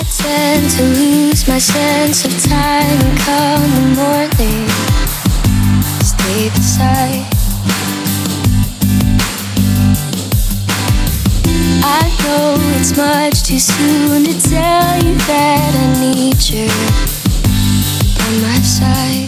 tend to lose my sense of time and come the morning, stay beside. I know it's much too soon to tell you that I need you by my side.